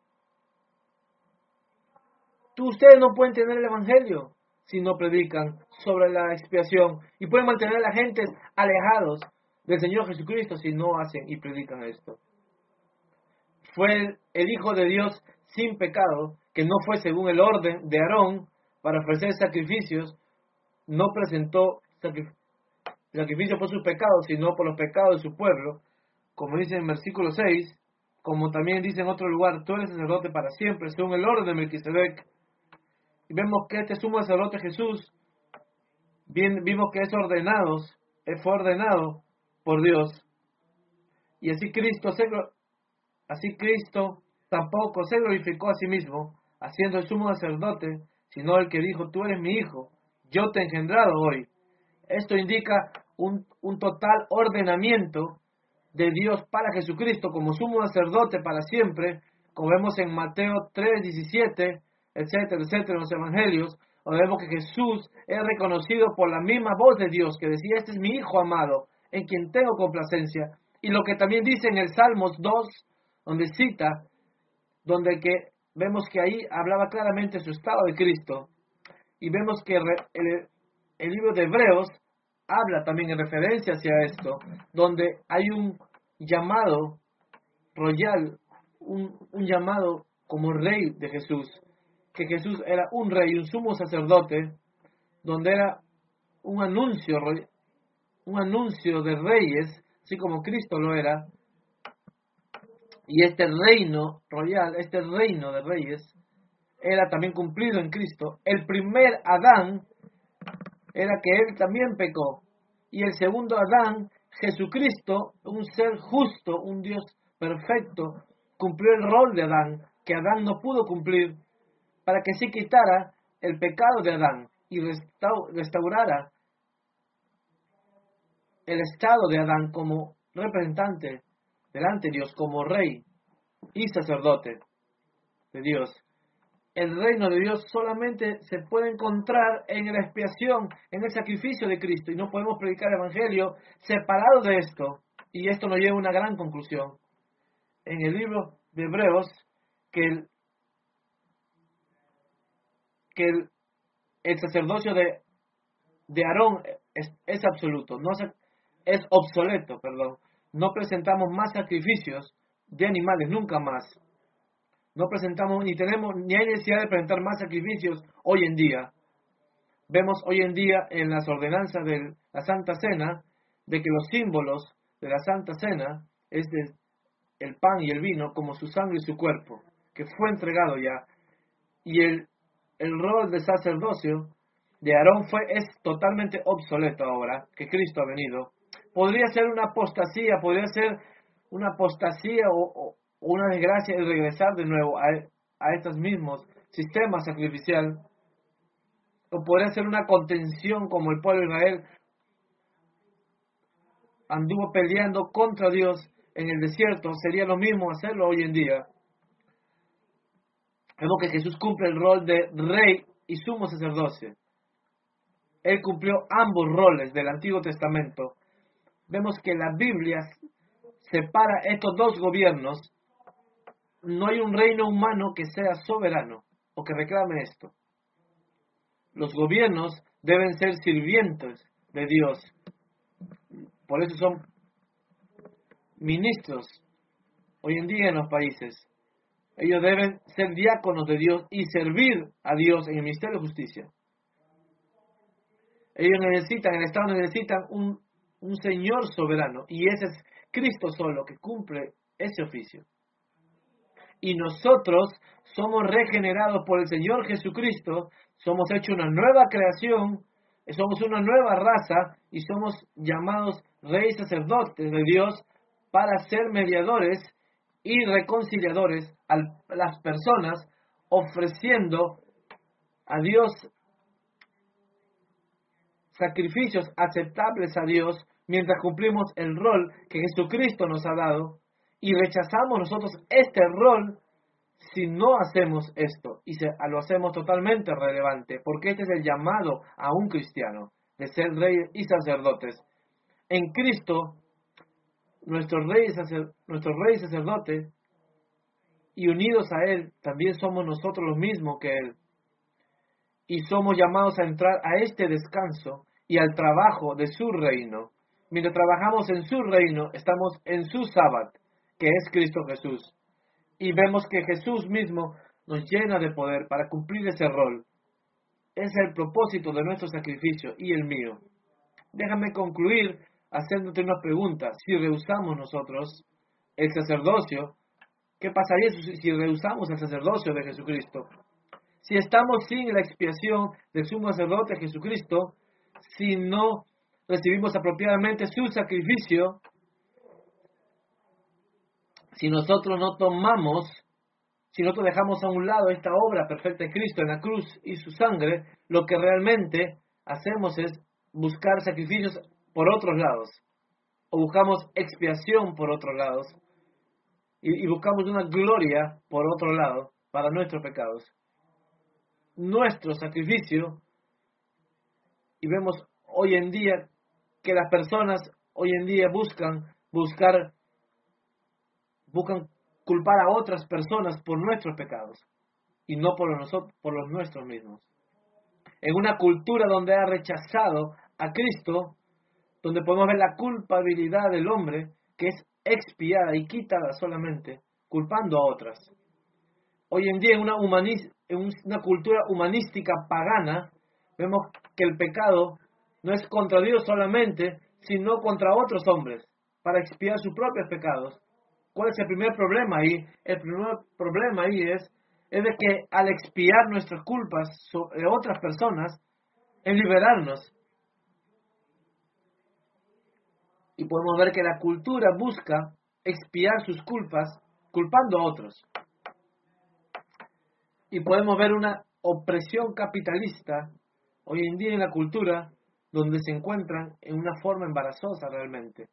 Speaker 1: Tú, ustedes no pueden tener el evangelio si no predican sobre la expiación, y pueden mantener a la gente alejados del Señor Jesucristo si no hacen y predican esto. Fue el Hijo de Dios sin pecado, que no fue según el orden de Aarón para ofrecer sacrificios, no presentó sacrificio sacrificio por sus pecados, sino por los pecados de su pueblo, como dice en versículo seis, como también dice en otro lugar, tú eres sacerdote para siempre, según el orden de Melquisedec. Y vemos que este sumo sacerdote Jesús, bien, vimos que es ordenado, fue ordenado por Dios. Y así Cristo, se, así Cristo tampoco se glorificó a sí mismo, haciendo el sumo sacerdote, sino el que dijo, tú eres mi hijo, yo te he engendrado hoy. Esto indica un, un total ordenamiento de Dios para Jesucristo como sumo sacerdote para siempre, como vemos en Mateo tres, diecisiete, etcétera, etcétera, en los evangelios, donde vemos que Jesús es reconocido por la misma voz de Dios, que decía, este es mi Hijo amado, en quien tengo complacencia. Y lo que también dice en el Salmos dos, donde cita, donde que vemos que ahí hablaba claramente su estado de Cristo, y vemos que el, el libro de Hebreos habla también en referencia hacia esto, donde hay un llamado royal, un, un llamado como rey de Jesús, que Jesús era un rey, un sumo sacerdote, donde era un anuncio, un anuncio de reyes, así como Cristo lo era, y este reino royal, este reino de reyes, era también cumplido en Cristo. El primer Adán era que él también pecó, y el segundo Adán, Jesucristo, un ser justo, un Dios perfecto, cumplió el rol de Adán, que Adán no pudo cumplir, para que sí quitara el pecado de Adán y restaurara el estado de Adán como representante delante de Dios, como rey y sacerdote de Dios. El reino de Dios solamente se puede encontrar en la expiación, en el sacrificio de Cristo, y no podemos predicar el evangelio separado de esto. Y esto nos lleva a una gran conclusión. En el libro de Hebreos, que el, que el, el sacerdocio de, de Aarón es, es absoluto, no se, es obsoleto, perdón. No presentamos más sacrificios de animales, nunca más. No presentamos, ni tenemos, ni hay necesidad de presentar más sacrificios hoy en día. Vemos hoy en día en las ordenanzas de la Santa Cena, de que los símbolos de la Santa Cena es de el pan y el vino como su sangre y su cuerpo, que fue entregado ya, y el, el rol de sacerdocio de Aarón fue, es totalmente obsoleto ahora que Cristo ha venido. Podría ser una apostasía, podría ser una apostasía o, o una desgracia el regresar de nuevo a, a estos mismos sistemas sacrificial, o podría ser una contención como el pueblo de Israel anduvo peleando contra Dios en el desierto. Sería lo mismo hacerlo hoy en día. Vemos que Jesús cumple el rol de rey y sumo sacerdocio. Él cumplió ambos roles del Antiguo Testamento. Vemos que la Biblia separa estos dos gobiernos. No hay un reino humano que sea soberano o que reclame esto. Los gobiernos deben ser sirvientes de Dios. Por eso son ministros hoy en día en los países. Ellos deben ser diáconos de Dios y servir a Dios en el ministerio de justicia. Ellos necesitan, el Estado necesita un, un Señor soberano, y ese es Cristo solo que cumple ese oficio. Y nosotros somos regenerados por el Señor Jesucristo, somos hechos una nueva creación, somos una nueva raza y somos llamados reyes sacerdotes de Dios para ser mediadores y reconciliadores a las personas, ofreciendo a Dios sacrificios aceptables a Dios mientras cumplimos el rol que Jesucristo nos ha dado, y rechazamos nosotros este rol si no hacemos esto y se, lo hacemos totalmente relevante, porque este es el llamado a un cristiano de ser reyes y sacerdotes. En Cristo, nuestro rey, sacer, nuestro rey y sacerdote, y unidos a Él, también somos nosotros los mismos que Él. Y somos llamados a entrar a este descanso y al trabajo de su reino. Mientras trabajamos en su reino, estamos en su sábado, que es Cristo Jesús. Y vemos que Jesús mismo nos llena de poder para cumplir ese rol. Es el propósito de nuestro sacrificio y el mío. Déjame concluir haciéndote una pregunta. Si rehusamos nosotros el sacerdocio, ¿qué pasaría si rehusamos el sacerdocio de Jesucristo? Si estamos sin la expiación del sumo sacerdote Jesucristo, si no recibimos apropiadamente su sacrificio, si nosotros no tomamos, si nosotros dejamos a un lado esta obra perfecta de Cristo en la cruz y su sangre, lo que realmente hacemos es buscar sacrificios por otros lados, o buscamos expiación por otros lados, y, y buscamos una gloria por otro lado para nuestros pecados. Nuestro sacrificio, y vemos hoy en día que las personas hoy en día buscan buscar buscan culpar a otras personas por nuestros pecados y no por nosotros, por los nuestros mismos. En una cultura donde ha rechazado a Cristo, donde podemos ver la culpabilidad del hombre que es expiada y quitada solamente culpando a otras. Hoy en día en una, humaniz, en una cultura humanística pagana, vemos que el pecado no es contra Dios solamente, sino contra otros hombres, para expiar sus propios pecados. ¿Cuál es el primer problema ahí? El primer problema ahí es, es de que al expiar nuestras culpas sobre otras personas, en liberarnos. Y podemos ver que la cultura busca expiar sus culpas culpando a otros. Y podemos ver una opresión capitalista hoy en día en la cultura donde se encuentran en una forma embarazosa realmente.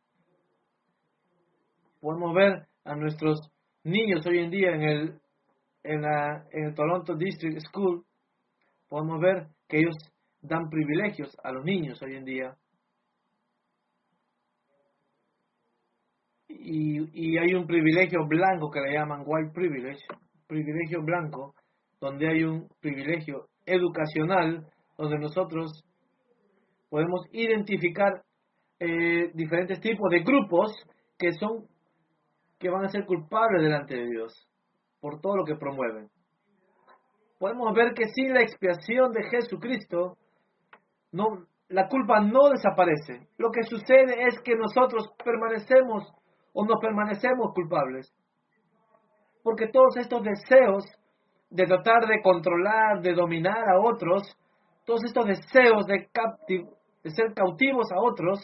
Speaker 1: Podemos ver a nuestros niños hoy en día en el, en, la, en el Toronto District School, podemos ver que ellos dan privilegios a los niños hoy en día. Y, y hay un privilegio blanco que le llaman white privilege, privilegio blanco, donde hay un privilegio educacional, donde nosotros podemos identificar eh, diferentes tipos de grupos que son que van a ser culpables delante de Dios por todo lo que promueven. Podemos ver que sin la expiación de Jesucristo, no, la culpa no desaparece. Lo que sucede es que nosotros permanecemos o nos permanecemos culpables. porque todos estos deseos de tratar de controlar, de dominar a otros, todos estos deseos de, capti- de ser cautivos a otros,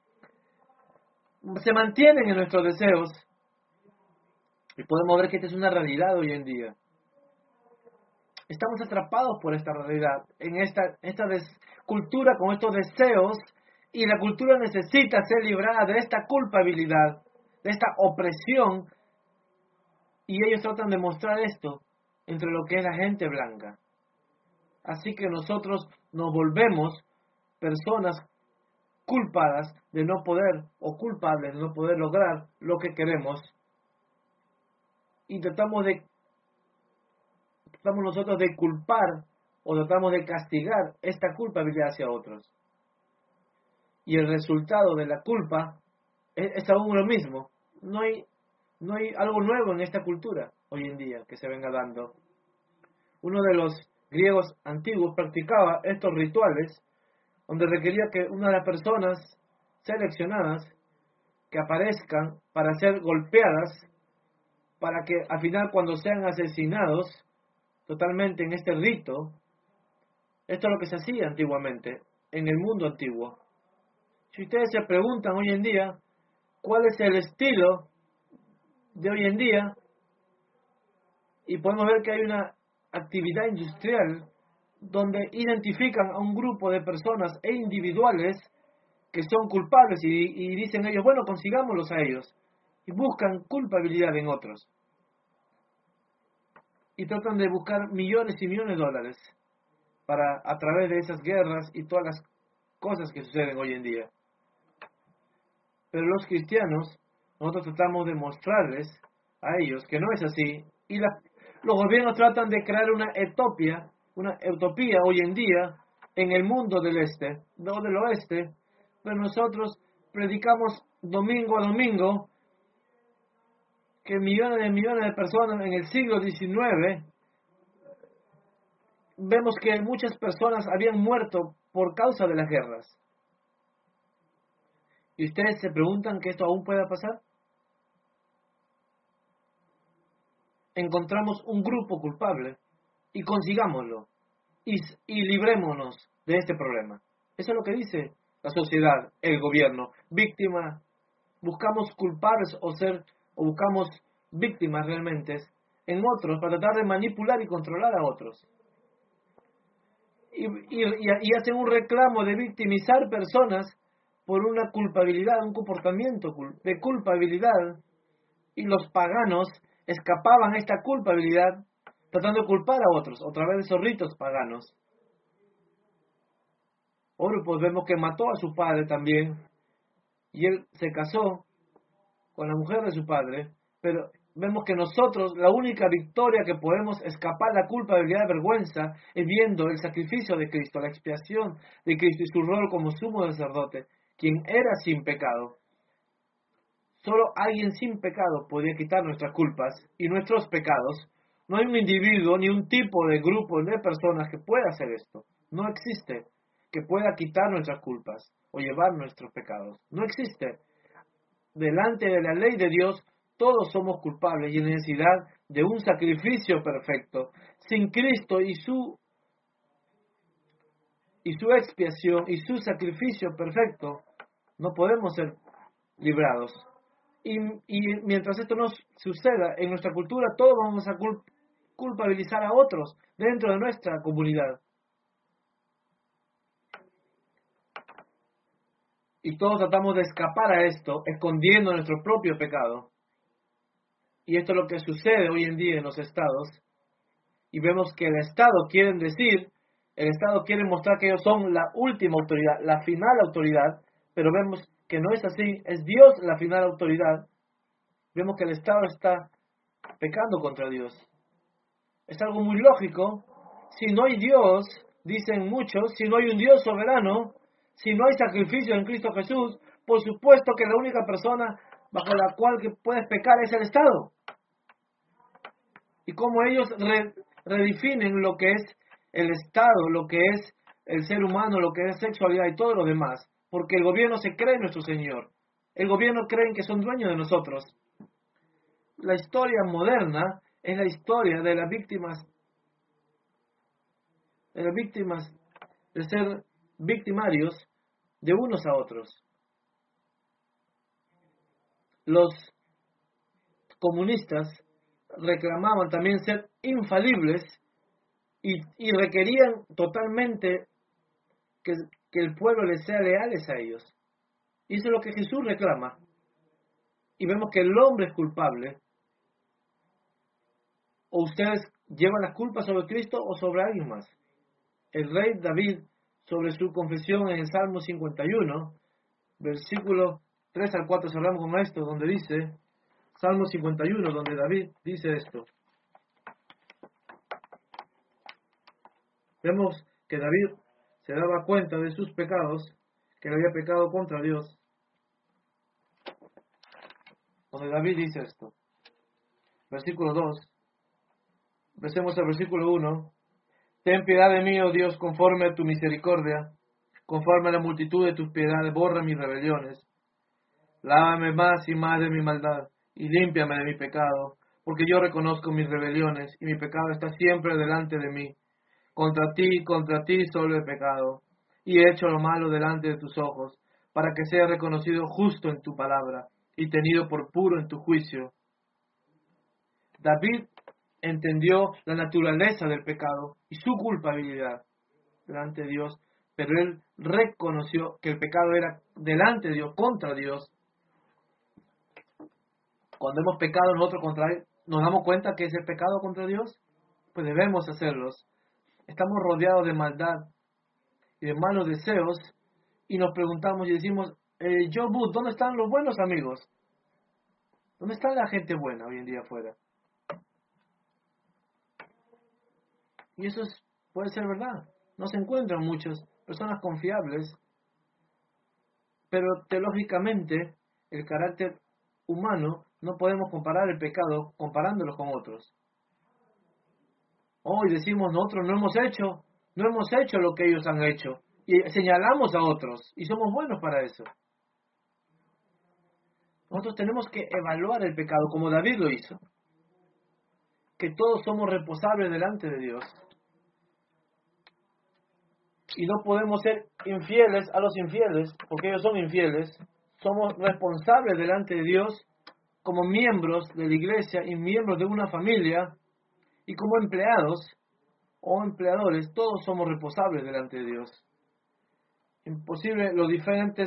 Speaker 1: se mantienen en nuestros deseos. Y podemos ver que esta es una realidad hoy en día. Estamos atrapados por esta realidad, en esta, esta des- cultura con estos deseos, y la cultura necesita ser librada de esta culpabilidad, de esta opresión, y ellos tratan de mostrar esto entre lo que es la gente blanca. Así que nosotros nos volvemos personas culpadas de no poder, o culpables de no poder lograr lo que queremos, y tratamos de tratamos nosotros de culpar o tratamos de castigar esta culpabilidad hacia otros. Y el resultado de la culpa es, es aún lo mismo. No hay, no hay algo nuevo en esta cultura hoy en día que se venga dando. Uno de los griegos antiguos practicaba estos rituales donde requería que una de las personas seleccionadas que aparezcan para ser golpeadas, para que al final cuando sean asesinados totalmente en este rito. Esto es lo que se hacía antiguamente, en el mundo antiguo. Si ustedes se preguntan hoy en día, ¿cuál es el estilo de hoy en día? Y podemos ver que hay una actividad industrial donde identifican a un grupo de personas e individuales que son culpables y, y dicen ellos, bueno, consigámoslos a ellos. Y buscan culpabilidad en otros. Y tratan de buscar millones y millones de dólares para a través de esas guerras y todas las cosas que suceden hoy en día. Pero los cristianos, nosotros tratamos de mostrarles a ellos que no es así, y la, los gobiernos tratan de crear una utopía, una utopía hoy en día en el mundo del este, no del oeste, pero nosotros predicamos domingo a domingo que millones de millones de personas en el siglo diecinueve, vemos que muchas personas habían muerto por causa de las guerras. ¿Y ustedes se preguntan que esto aún pueda pasar? Encontramos un grupo culpable y consigámoslo y, y librémonos de este problema. Eso es lo que dice la sociedad, el gobierno. Víctima, buscamos culpables o ser o buscamos víctimas realmente en otros para tratar de manipular y controlar a otros. Y, y, y hacen un reclamo de victimizar personas por una culpabilidad, un comportamiento de culpabilidad, y los paganos escapaban a esta culpabilidad tratando de culpar a otros, otra vez esos ritos paganos. Ahora pues vemos que mató a su padre también, y él se casó con la mujer de su padre, pero vemos que nosotros, la única victoria que podemos escapar la culpabilidad y vergüenza es viendo el sacrificio de Cristo, la expiación de Cristo y su rol como sumo sacerdote, quien era sin pecado. Solo alguien sin pecado podía quitar nuestras culpas y nuestros pecados. No hay un individuo ni un tipo de grupo de personas que pueda hacer esto. No existe que pueda quitar nuestras culpas o llevar nuestros pecados. No existe. Delante de la ley de Dios, todos somos culpables y en necesidad de un sacrificio perfecto. Sin Cristo y su y su expiación y su sacrificio perfecto, no podemos ser librados. Y, y mientras esto no suceda en nuestra cultura, todos vamos a culp- culpabilizar a otros dentro de nuestra comunidad. Y todos tratamos de escapar a esto, escondiendo nuestro propio pecado. Y esto es lo que sucede hoy en día en los estados. Y vemos que el Estado quieren decir, el Estado quiere mostrar que ellos son la última autoridad, la final autoridad, pero vemos que no es así, es Dios la final autoridad. Vemos que el Estado está pecando contra Dios. Es algo muy lógico. Si no hay Dios, dicen muchos, si no hay un Dios soberano, si no hay sacrificio en Cristo Jesús, por supuesto que la única persona bajo la cual que puedes pecar es el Estado. Y como ellos re, redefinen lo que es el Estado, lo que es el ser humano, lo que es sexualidad y todo lo demás, porque el gobierno se cree en nuestro Señor. El gobierno cree que son dueños de nosotros. La historia moderna es la historia de las víctimas, de las víctimas, de ser victimarios de unos a otros. Los comunistas reclamaban también ser infalibles y, y requerían totalmente que, que el pueblo les sea leales a ellos. Y eso es lo que Jesús reclama. Y vemos que el hombre es culpable. O ustedes llevan la culpa sobre Cristo o sobre alguien más. El rey David, sobre su confesión en el Salmo cincuenta y uno, versículo tres al cuatro, cerramos con esto, donde dice, Salmo cincuenta y uno, donde David dice esto. Vemos que David se daba cuenta de sus pecados, que él había pecado contra Dios. Donde David dice esto. Versículo dos. Empecemos el versículo uno. Ten piedad de mí, oh Dios, conforme a tu misericordia, conforme a la multitud de tus piedades, borra mis rebeliones. Lávame más y más de mi maldad, y límpiame de mi pecado, porque yo reconozco mis rebeliones, y mi pecado está siempre delante de mí. Contra ti, contra ti solo he pecado, y he hecho lo malo delante de tus ojos, para que sea reconocido justo en tu palabra, y tenido por puro en tu juicio. David entendió la naturaleza del pecado y su culpabilidad delante de Dios, pero él reconoció que el pecado era delante de Dios, contra Dios. Cuando hemos pecado nosotros contra Él, ¿nos damos cuenta que es el pecado contra Dios? Pues debemos hacerlos. Estamos rodeados de maldad y de malos deseos y nos preguntamos y decimos, eh, Joe Booth, ¿dónde están los buenos amigos? ¿Dónde está la gente buena hoy en día afuera? Y eso es, puede ser verdad. No se encuentran muchas personas confiables, pero teológicamente el carácter humano no podemos comparar el pecado comparándolo con otros. Hoy decimos nosotros no hemos hecho, no hemos hecho lo que ellos han hecho y señalamos a otros y somos buenos para eso. Nosotros tenemos que evaluar el pecado como David lo hizo, que todos somos responsables delante de Dios y no podemos ser infieles a los infieles porque ellos son infieles. Somos responsables delante de Dios como miembros de la iglesia y miembros de una familia y como empleados o empleadores, todos somos responsables delante de Dios. Imposible, los diferentes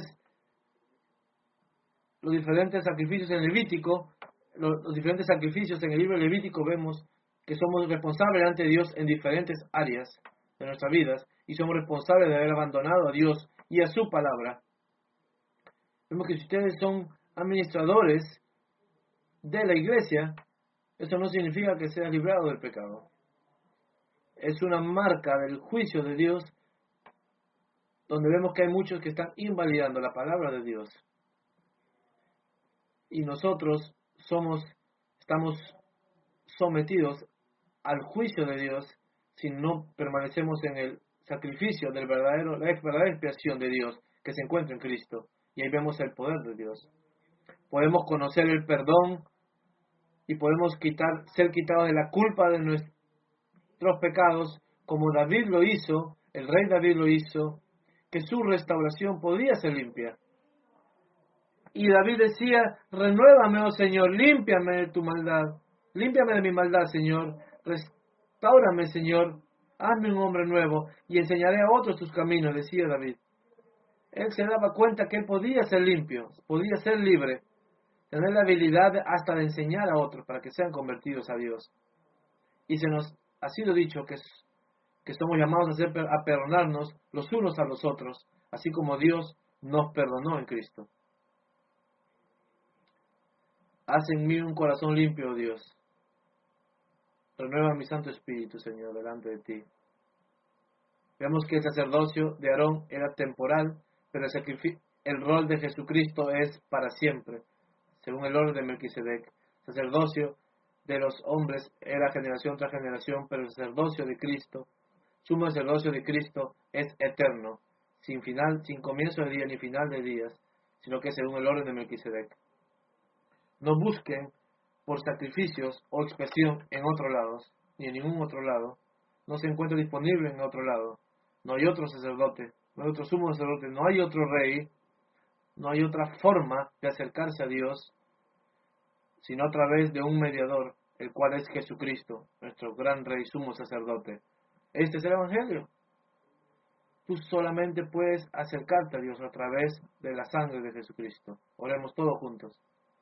Speaker 1: los diferentes sacrificios en Levítico, los, los diferentes sacrificios en el libro de Levítico vemos que somos responsables delante de Dios en diferentes áreas de nuestras vidas y somos responsables de haber abandonado a Dios y a su palabra. Vemos que si ustedes son administradores de la iglesia, eso no significa que sea librado del pecado. Es una marca del juicio de Dios, donde vemos que hay muchos que están invalidando la palabra de Dios. Y nosotros somos, estamos sometidos al juicio de Dios si no permanecemos en el sacrificio del verdadero, la verdadera expiación de Dios que se encuentra en Cristo. Y ahí vemos el poder de Dios. Podemos conocer el perdón y podemos quitar, ser quitados de la culpa de nuestros pecados, como David lo hizo, el rey David lo hizo, que su restauración podría ser limpia. Y David decía, renuévame, oh Señor, límpiame de tu maldad, límpiame de mi maldad, Señor, restáurame, Señor, hazme un hombre nuevo y enseñaré a otros tus caminos, decía David. Él se daba cuenta que él podía ser limpio, podía ser libre, tener la habilidad hasta de enseñar a otros para que sean convertidos a Dios. Y se nos ha sido dicho que, que somos llamados a, hacer, a perdonarnos los unos a los otros, así como Dios nos perdonó en Cristo. Haz en mí un corazón limpio, oh Dios. Renueva mi Santo Espíritu, Señor, delante de ti. Vemos que el sacerdocio de Aarón era temporal, pero el, el rol de Jesucristo es para siempre, según el orden de Melquisedec. El sacerdocio de los hombres era generación tras generación, pero el sacerdocio de Cristo, sumo sacerdocio de Cristo, es eterno, sin final, sin comienzo de día ni final de días, sino que según el orden de Melquisedec. No busquen por sacrificios o expiación en otros lados, ni en ningún otro lado. No se encuentra disponible en otro lado. No hay otro sacerdote, no hay otro sumo sacerdote, no hay otro rey, no hay otra forma de acercarse a Dios, sino a través de un mediador, el cual es Jesucristo, nuestro gran rey, sumo sacerdote. Este es el Evangelio. Tú solamente puedes acercarte a Dios a través de la sangre de Jesucristo. Oremos todos juntos.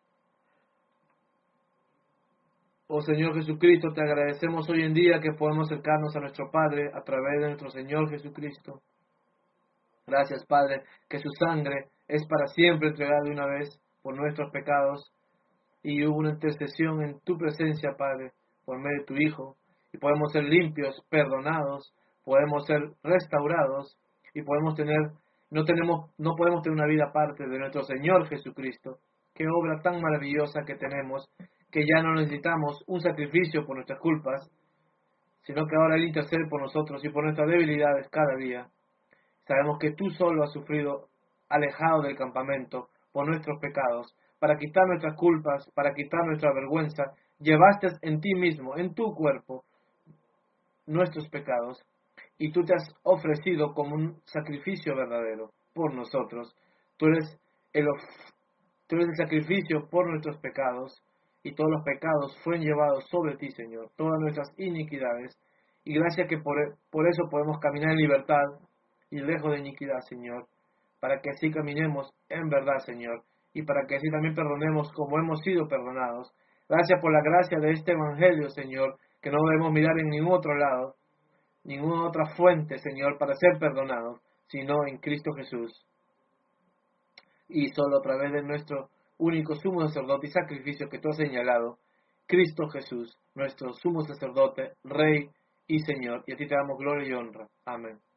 Speaker 1: Oh Señor Jesucristo, te agradecemos hoy en día que podemos acercarnos a nuestro Padre a través de nuestro Señor Jesucristo. Gracias, Padre, que su sangre es para siempre entregada de una vez por nuestros pecados, y hubo una intercesión en tu presencia, Padre, por medio de tu Hijo, y podemos ser limpios, perdonados, podemos ser restaurados, y podemos tener, no tenemos, no podemos tener una vida aparte de nuestro Señor Jesucristo. Qué obra tan maravillosa que tenemos, que ya no necesitamos un sacrificio por nuestras culpas, sino que ahora Él intercede por nosotros y por nuestras debilidades cada día. Sabemos que tú solo has sufrido alejado del campamento por nuestros pecados, para quitar nuestras culpas, para quitar nuestra vergüenza. Llevaste en ti mismo, en tu cuerpo, nuestros pecados, y tú te has ofrecido como un sacrificio verdadero por nosotros. Tú eres el, tú eres el sacrificio por nuestros pecados, y todos los pecados fueron llevados sobre ti, Señor, todas nuestras iniquidades, y gracias que por, por eso podemos caminar en libertad y lejos de iniquidad, Señor, para que así caminemos en verdad, Señor, y para que así también perdonemos como hemos sido perdonados. Gracias por la gracia de este Evangelio, Señor, que no debemos mirar en ningún otro lado, ninguna otra fuente, Señor, para ser perdonados, sino en Cristo Jesús. Y solo a través de nuestro único sumo sacerdote y sacrificio que tú has señalado, Cristo Jesús, nuestro sumo sacerdote, Rey y Señor, y a ti te damos gloria y honra. Amén.